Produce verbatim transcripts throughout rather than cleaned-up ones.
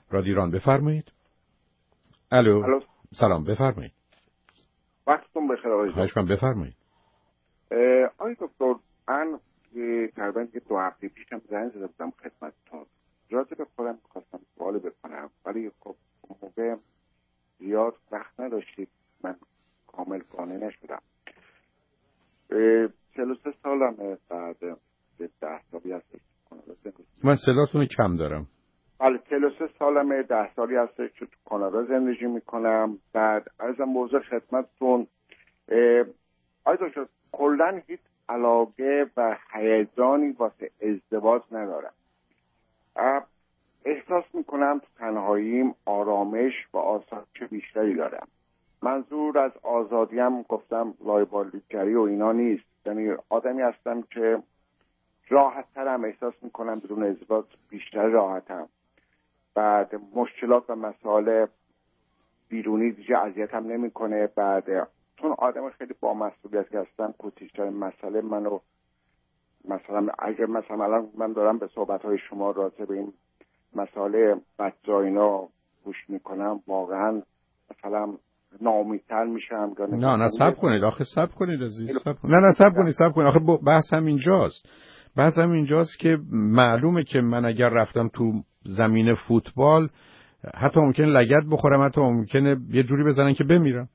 رادیو ایران بفرمایید. الو. الو. سلام بفرمایید. وقتتون بخیر آقای خواهش کنم بفرمایید. آقای دکتر من تقریبا که دو هفته پیشم زنگ زده بودم خدمتتون راجع به خودم خواستم سوال بکنم ولی خب اون موقع زیاد وقت نداشتید من کامل قانع نشدم. چهل و سه سالمه بعد ده سالی هستش من صداتون کم دارم. بله چهل و سه سالمه ده سالی هستش که تو کانادا زندگی میکنم. بعد عرضم موضوع خدمتتون آقای دکتر کلا هیچ علاقه و هیجانی واسه ازدواج ندارم. احساس میکنم تو تنهاییم آرامش و آسایش بیشتری دارم. منظور از آزادیم گفتم لایبالیگری و اینا نیست، یعنی آدمی هستم که راحت ترم احساس میکنم بدون ازدواج بیشتر راحتم. بعد مشکلات و مسائل بیرونی دیگه اذیتم نمیکنه. بعد چون آدم خیلی با مسئولیتی هستم کوچکترین مسئله منو مثلا اگر مثلا الان من دارم به صحبت‌های شما راجع به این مسئله بچه اینا گوش میکنم واقعا مثلا ناامیدتر میشم. نه نه صبر کنید آخه صبر کنید عزیز صبر کنید. نه نه صبر کنید صبر کنید آخه بحث هم اینجاست. بحث هم اینجاست که معلومه که من اگر رفتم تو زمین فوتبال حتی ممکنه لگد بخورم، حتی ممکنه یه جوری بزنن که بمیرم.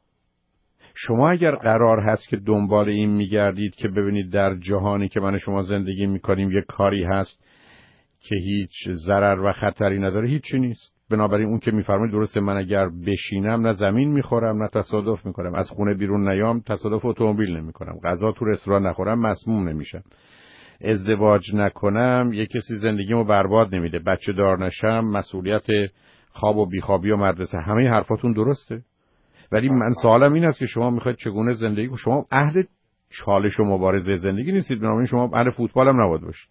شما اگر قرار هست که دنبال این میگردید که ببینید در جهانی که من شما زندگی میکنیم یه کاری هست که هیچ ضرر و خطری نداره، هیچی نیست. بنابراین اون که میفرمایید درسته، من اگر بشینم نه زمین میخورم نه تصادف میکنم، از خونه بیرون نیام تصادف اتومبیل نمیکنم، غذا تو رستوران نخورم مسموم نمیشم، ازدواج نکنم یه کسی زندگیمو برباد نمیده، بچه دار نشم مسئولیت خواب و بیخوابی و مدرسه، همه حرفاتون درسته. ولی من سوالم این است که شما میخواید چگونه زندگی کنید؟ شما اهل چالش و مبارزه زندگی نیستید، بنابراین شما اهل فوتبال هم نباید باشید.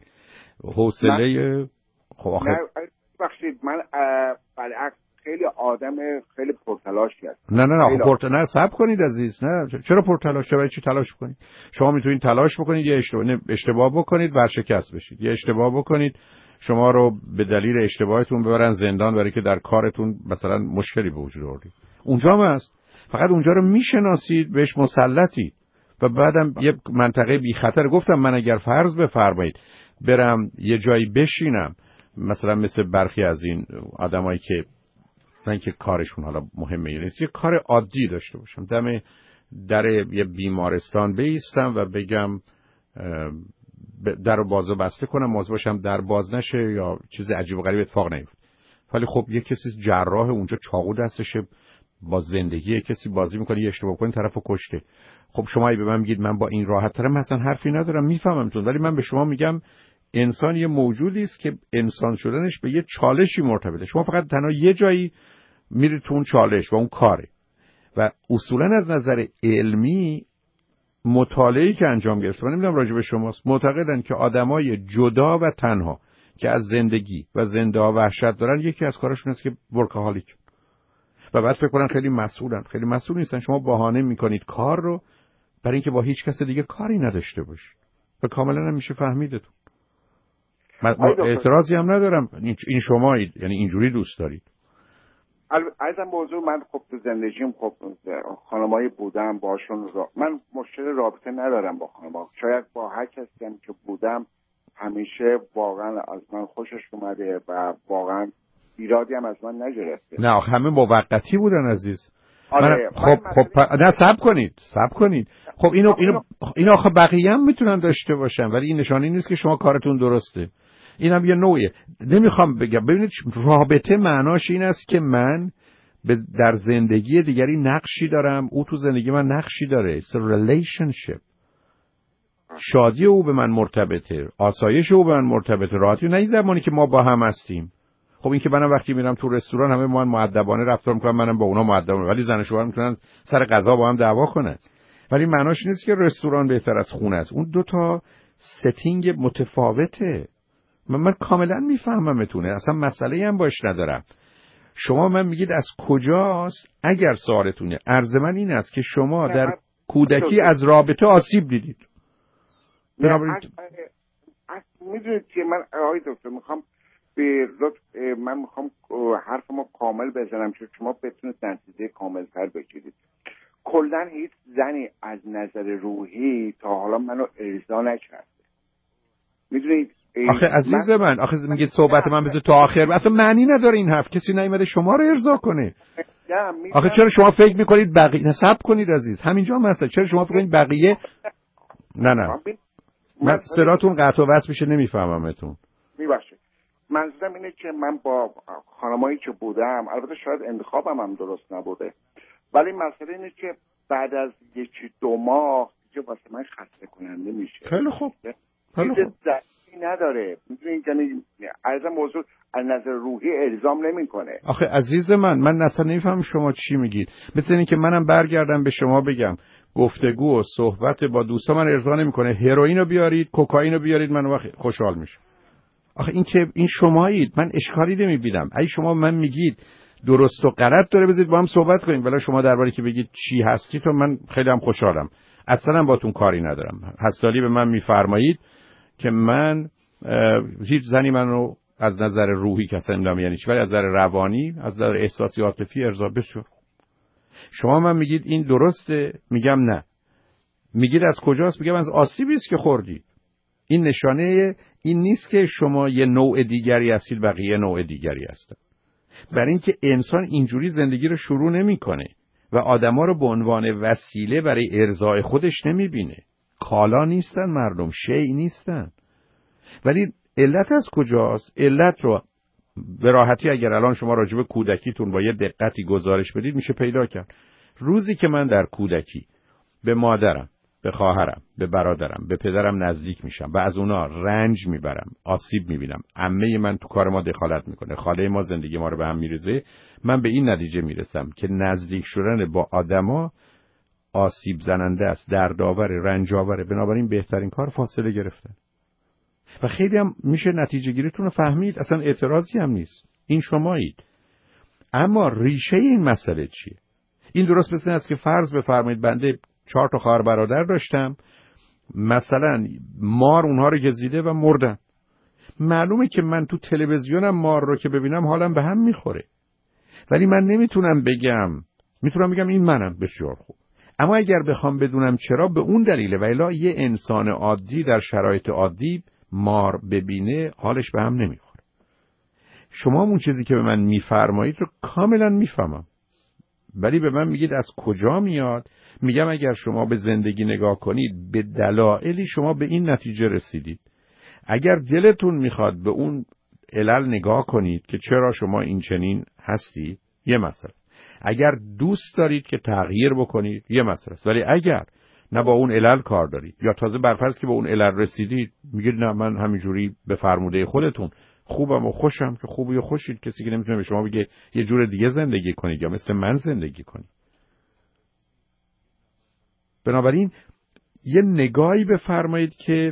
حوصله خب آخه نه بخشید من برعکس خیلی آدم خیلی پرتلاشی هستم. نه نه نه پرت نه صبر کنید عزیز. نه چرا پرتلاش؟ برای چی تلاش کنید؟ شما میتونید تلاش بکنید یه اشتباه اشتباه بکنید ورشکست بشید، یه اشتباه بکنید شما رو به دلیل اشتباهتون ببرن زندان برای که در کارتون مثلا مشکلی به وجود آوردید. اونجا هم هست، فقط اونجا رو میشناسید بهش مسلطید و بعدم یه منطقه بی خطر. گفتم من اگر فرض بفرمایید برم یه جایی بشینم مثلا مثل برخی از این آدمایی که نه که کارشون حالا مهمه نیست، یه کار عادی داشته باشم، دم در یه بیمارستان بایستم و بگم در رو باز و بسته کنم، موضوع باشم در باز نشه یا چیز عجیب و غریب اتفاق نیفته. ولی خب یه کسی جراح اونجا چاقو دستشه با زندگی کسی بازی میکنه، یه اشتباه کنه طرفو کشته. خب شما ای به من میگید من با این راحت ترم، مثلا حرفی ندارم، میفهممتون، ولی من به شما میگم انسان یه موجودی است که انسان شدنش به یه چالشی مرتبطه. شما فقط تنها یه جایی میرید تو اون چالش و اون کاره. و اصولا از نظر علمی مطالعه‌ای که انجام گرفته، من نمیدونم راجع به شماست، معتقدن که آدمای جدا و تنها که از زندگی و زنده ها وحشت دارن یکی از کارشون است که ورکاهالیک و بعد فکر کنن خیلی مسئولن. خیلی مسئول نیستن. شما بهانه میکنید کار رو برای اینکه با هیچ کس دیگه کاری نداشته باشید و کاملا هم میشه فهمیدتون. من اعتراضی هم ندارم، این شمایید، یعنی اینجوری دوست دارید. عرضم موضوع من خب تو زندگیم خب خانمایی بودم باشون را... من مشکل رابطه ندارم با خانم‌ها. شاید با هر کسی هم که بودم همیشه واقعا از من خوشش اومده و واقعا ایرادی هم از من نگرفته. نه همه موقتی بودن عزیز. آره. من خب خب پ... نه صبر کنید صبر کنید خب اینو اینو اینو آخه بقیه هم میتونن داشته باشن، ولی این نشانی نیست که شما کارتون درسته. اینم یه نوعیه. نمیخوام بگم، ببینید رابطه معناش این است که من در زندگی دیگری نقشی دارم، او تو زندگی من نقشی داره. It's a relationship. شادی او به من مرتبطه، آسایش او به من مرتبطه، راحتی نه این زمانی که ما با هم هستیم. خب این که منم وقتی میرم تو رستوران همه ما مؤدبانه رفتار میکنم، منم با اونا مؤدبانه، ولی زن و شوهر میتونن سر غذا با هم دعوا کنن. ولی معناش نیست که رستوران بهتر از خونه است. اون دو تا ستینگ متفاوته. من, من کاملا میفهممتونه، اصلا مسئله هم باش ندارم. شما من میگید از کجاست؟ اگر سوالتونه، عرض من این است که شما در کودکی از رابطه آسیب دیدید. بنابراین میدونید که من آقای دکتر میخوام به لطف من میخوام حرفمو کامل بزنم که شما بتونید نتیجه کاملتر بگیرید. کلا هیچ زنی از نظر روحی تا حالا منو ارضا نکرده. میدونید آخه عزیز من, من آخه میگید صحبت من بذار تا آخر، اصلا معنی نداره این حرف. کسی نیومده شما رو ارضا کنه. آخه چرا شما فکر میکنید بقیه نسب کنید عزیز؟ همینجا مثلا چرا شما فکر کنید بقیه؟ نه نه من صداتون قطع و وصل میشه نمیفهممتون. میبخشید. منظورم اینه که من با خانمایی که بودم، البته شاید انتخابم هم درست نبوده، ولی مسئله اینه که بعد از یکی دو ماه دیگه واسه من خسته کننده میشه. خیلی خوب. خیلی خوب. نداره. میدونید یعنی عرضم موضوع از نظر روحی الزام نمیکنه. آخه عزیز من من اصلا نمیفهم شما چی میگید. مثل اینه که منم برگردم به شما بگم گفتگو و صحبت با دوستا من ارضا نمیکنه، هروئین رو بیارید، کوکائین رو بیارید، من وقت خوشحال میشم. آخه این که این شمایید، من اشکالی نمیبینم. اگه شما من میگید درست و غلط داره بذارید با هم صحبت کنیم، ولی شما درباره که بگید چی هستی تو من خیلی هم خوشحالم. اصلا باتون کاری ندارم. هستالی به من میفرمایید که من هیچ زنی منو از نظر روحی کسا نمیدونم یعنی چی، ولی از نظر روانی از نظر احساسی عاطفی ارضا بسیار. شما من میگید این درسته، میگم نه. میگید از کجاست؟ میگم از آسیبی است که خوردید. این نشانه این نیست که شما یه نوع دیگری هستید بقیه نوع دیگری هستن. برای اینکه انسان اینجوری زندگی رو شروع نمیکنه و آدما رو به عنوان وسیله برای ارضای خودش نمیبینه. کالا نیستن مردم، شیء نیستن. ولی علت از کجاست؟ علت رو به راحتی اگر الان شما راجع به کودکیتون با یه دقتی گزارش بدید میشه پیدا کرد. روزی که من در کودکی به مادرم، به خواهرم، به برادرم، به پدرم نزدیک میشم و از اونا رنج میبرم، آسیب میبینم، عمه من تو کار ما دخالت میکنه، خاله ما زندگی ما رو به هم میریزه، من به این نتیجه میرسم که نزدیک شدن با آدما آسیب زننده است، دردآور، رنج‌آور. بنابراین بهترین کار فاصله گرفتن. و خیلی هم میشه نتیجه گیریتون رو فهمید، اصلا اعتراضی هم نیست. این شمایید. اما ریشه این مسئله چیه؟ این درست مثل است که فرض بفرمایید بنده چهار تا خواهر برادر داشتم، مثلا مار اونها رو گزیده و مردن. معلومه که من تو تلویزیونم مار رو که ببینم حالم به هم میخوره، ولی من نمیتونم بگم، میتونم بگم این منم. بسیار خوب. اما اگر بخوام بدونم چرا، به اون دلیله. و الا یه انسان عادی در شرایط عادی مار ببینه حالش به هم نمیخوره. شما اون چیزی که به من میفرمایید رو کاملا میفهمم، ولی به من میگید از کجا میاد. میگم اگر شما به زندگی نگاه کنید به دلایلی شما به این نتیجه رسیدید. اگر دلتون میخواد به اون علل نگاه کنید که چرا شما این چنین هستی، یه مسئله. اگر دوست دارید که تغییر بکنید، یه مسئله است. ولی اگر نه با اون علل کار دارید یا تازه برفرض که به اون علل رسیدید میگید نه من همینجوری به فرموده خودتون خوبم و خوشم، که خوبی و خوشید. کسی که نمیتونه به شما بگه یه جور دیگه زندگی کنید یا مثل من زندگی کنید. بنابراین یه نگاهی بفرمایید که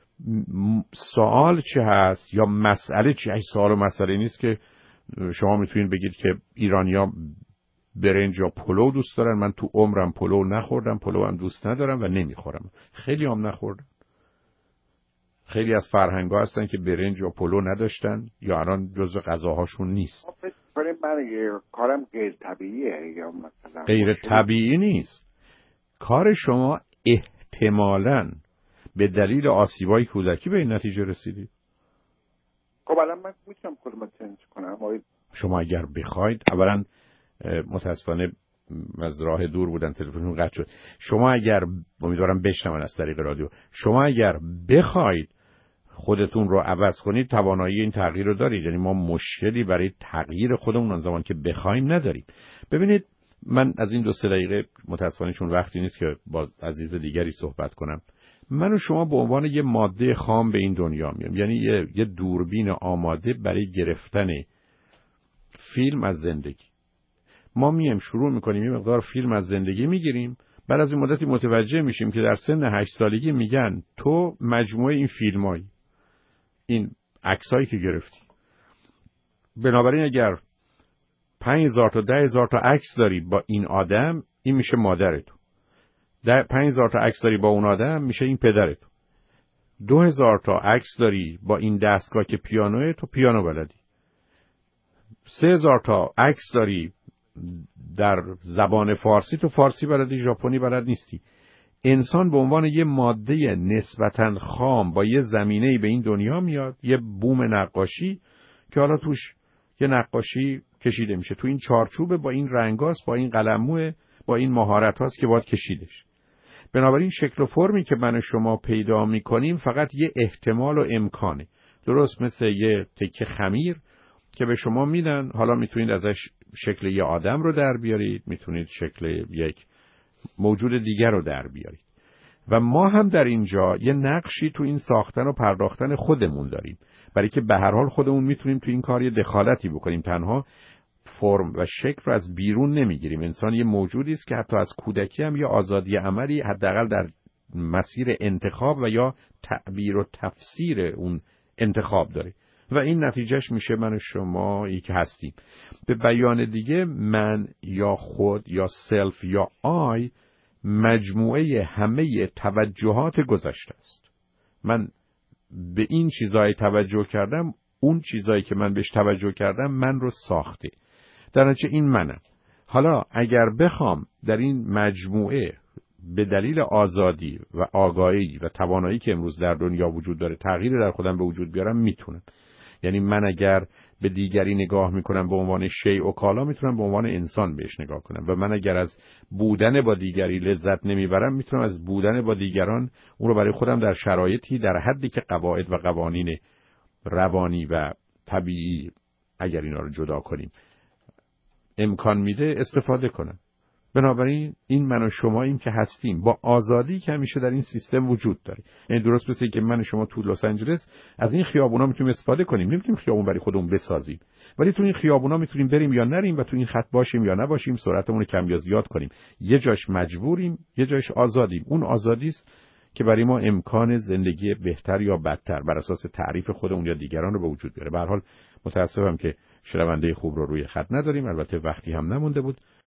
سوال چه هست یا مسئله چه. این سوال و مسئله نیست که شما میتونید بگید که ایرانی‌ها برنج یا پلو دوست دارن. من تو عمرم پلو نخوردم، پلو هم دوست ندارم و نمیخورم. خیلی هم نخوردم. خیلی از فرهنگ‌ها هستن که برنج یا پلو نداشتن یا الان جزو غذاهاشون نیست. من کارم غیر طبیعیه یا مثلا غیر طبیعی نیست. کار شما احتمالاً به دلیل آسیبای کودکی به این نتیجه رسیدید. خب الان من میتونم خودم چنج کنم. شما اگر بخواید، اولا متاسفانه از راه دور بودن تلفنتون قطع شد. شما اگر، امیدوارم بشنون از طریق رادیو، شما اگر بخواید خودتون رو عوض کنید توانایی این تغییر رو دارید. یعنی ما مشکلی برای تغییر خودمون آن زمان که بخوایم نداریم. ببینید من از این دو سه دقیقه متاسفانه چون وقتی نیست که با عزیز دیگری صحبت کنم، من و شما به عنوان یه ماده خام به این دنیا میام. یعنی یه, یه دوربین آماده برای گرفتن فیلم از زندگی. ما میم شروع میکنیم یه مقدار فیلم از زندگی میگیریم، بعد از این مدتی متوجه میشیم که در سن هشت سالگی میگن تو مجموعه این فیلمایی، این عکسایی که گرفتی. بنابراین اگر پنج هزار تا ده هزار تا عکس داری با این آدم، این میشه مادر تو. ده پنج هزار تا عکس داری با اون آدم، میشه این پدر تو. دو هزار تا عکس داری با این دستگاه که پیانوه، تو پیانو بلدی. سه هزار تا عکس داری در زبان فارسی، تو فارسی بلدی، ژاپنی بلد نیستی. انسان به عنوان یه ماده نسبتاً خام با یه زمینه‌ای به این دنیا میاد، یه بوم نقاشی که حالا توش یه نقاشی کشیده میشه، تو این چارچوبه، با این رنگاست، با این قلموه، با این مهارت‌هاست که باید کشیدش. بنابراین شکل و فرمی که من و شما پیدا میکنیم فقط یه احتمال و امکانه، درست مثل یه تکه خمیر که به شما میدن، حالا میتونید ازش شکل یه آدم رو در بیارید، میتونید شکل یک موجود دیگر رو در بیارید. و ما هم در اینجا یه نقشی تو این ساختن و پرداختن خودمون داریم، برای که به هر حال خودمون میتونیم تو این کار یه دخالتی بکنیم. تنها فرم و شکل رو از بیرون نمیگیریم. انسان یه موجودی است که حتی از کودکی هم یه آزادی عملی حداقل در مسیر انتخاب و یا تعبیر و تفسیر اون انتخاب داره و این نتیجهش میشه من و شمایی که هستیم. به بیان دیگه، من یا خود یا سلف یا آی مجموعه همه توجهات گذشته است. من به این چیزای توجه کردم، اون چیزایی که من بهش توجه کردم من رو ساخته. در نتیجه این منم. حالا اگر بخوام در این مجموعه به دلیل آزادی و آگاهی و توانایی که امروز در دنیا وجود داره تغییر در خودم به وجود بیارم، میتونم. یعنی من اگر به دیگری نگاه میکنم به عنوان شیء و کالا، میتونم به عنوان انسان بهش نگاه کنم و من اگر از بودن با دیگری لذت نمیبرم، میتونم از بودن با دیگران اون رو برای خودم در شرایطی در حدی که قواعد و قوانین روانی و طبیعی اگر اینا رو جدا کنیم امکان میده استفاده کنم. بنابراین این من و شماییم که هستیم با آزادی که همیشه در این سیستم وجود داره. یعنی درست مثل که من و شما تو لس آنجلس از این خیابونا میتونیم استفاده کنیم، نمیتونیم خیابون برای خودمون بسازیم، ولی تو این خیابونا میتونیم بریم یا نریم و تو این خط باشیم یا نباشیم، سرعتمون رو کم یا زیاد کنیم. یه جاش مجبوریم، یه جاش آزادیم. اون آزادی است که برای ما امکان زندگی بهتر یا بدتر بر اساس تعریف خودمون یا دیگران رو به وجود بیاره. به هر حال متاسفم که شنونده خوب رو روی خط نداریم، البته وقتی هم نمونده بود.